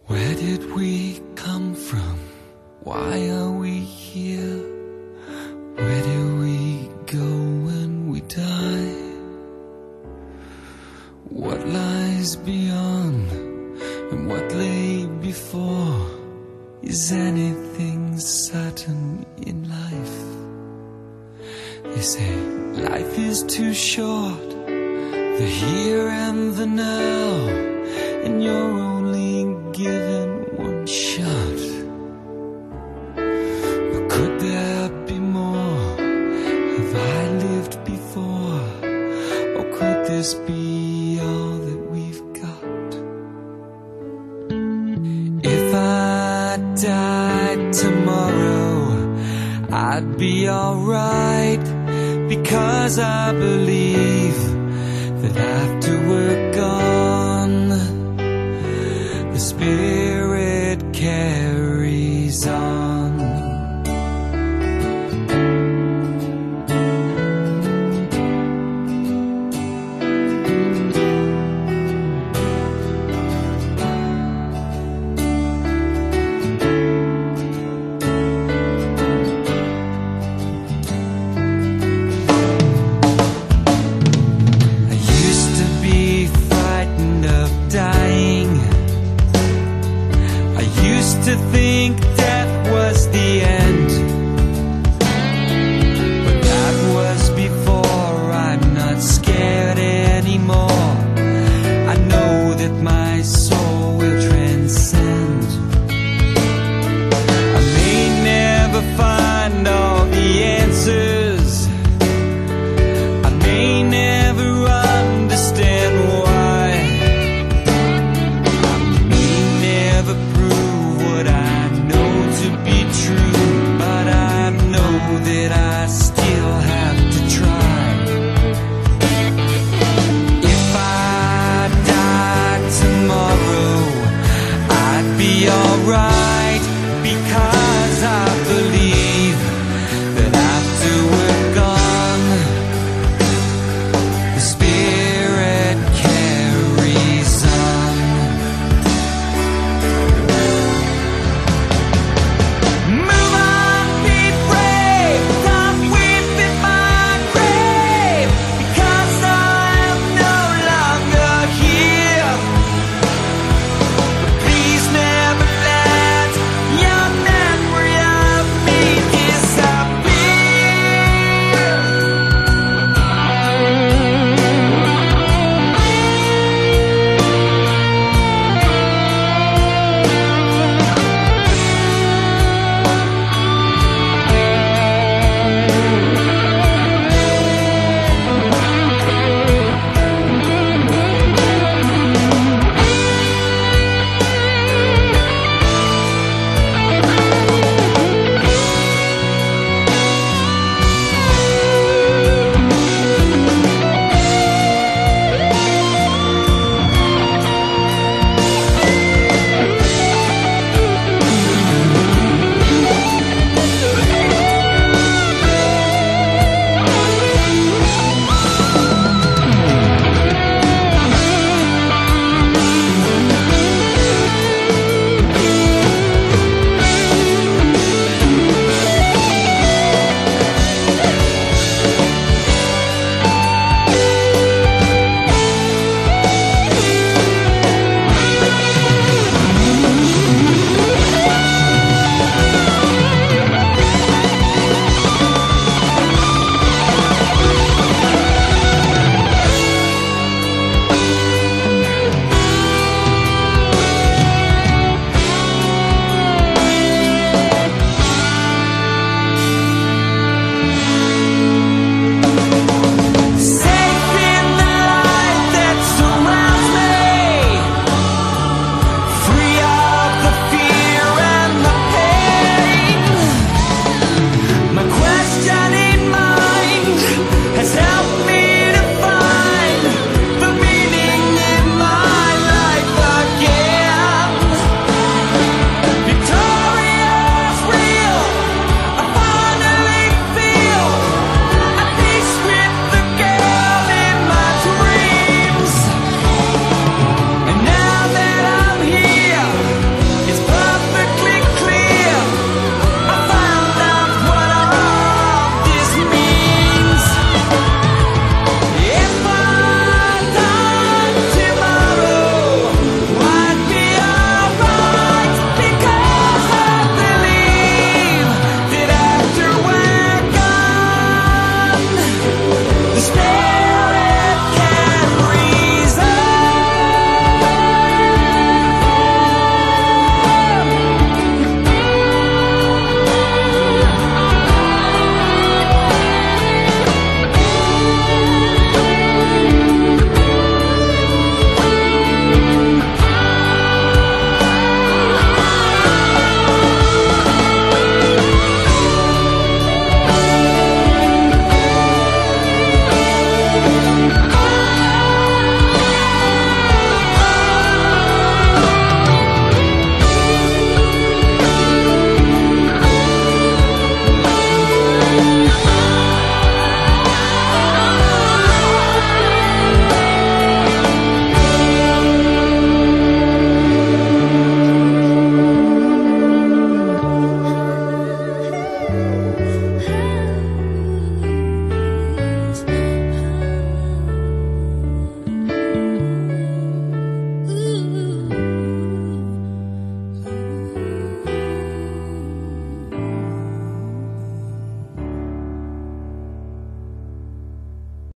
Where did we come from? Why are we here? Where do we go when we die? What lies beyond and what lay before? Is anything certain in life? They say life is too short, the here and the now, and you're only given one shot. But could there be more? Have I lived before? Or could this be all that we've got? If I died tomorrow, I'd be alright, because I believe that after we're gone, the spirit carries on. To think